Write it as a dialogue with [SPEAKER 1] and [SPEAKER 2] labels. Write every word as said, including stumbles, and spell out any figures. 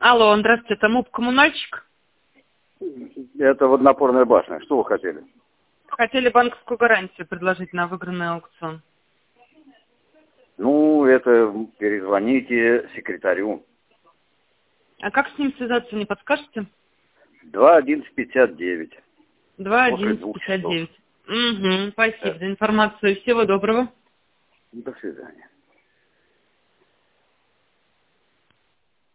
[SPEAKER 1] Алло, здравствуйте, это МУП «Коммунальщик».
[SPEAKER 2] Это водонапорная башня. Что вы хотели?
[SPEAKER 1] Хотели банковскую гарантию предложить на выигранный аукцион.
[SPEAKER 2] Ну, это перезвоните секретарю.
[SPEAKER 1] А как с ним связаться, не подскажете?
[SPEAKER 2] два одиннадцать пятьдесят девять.
[SPEAKER 1] два
[SPEAKER 2] После
[SPEAKER 1] одиннадцать
[SPEAKER 2] двух
[SPEAKER 1] пятьдесят
[SPEAKER 2] часов.
[SPEAKER 1] девять. Угу, спасибо
[SPEAKER 2] Да.
[SPEAKER 1] за информацию. Всего доброго.
[SPEAKER 2] До свидания.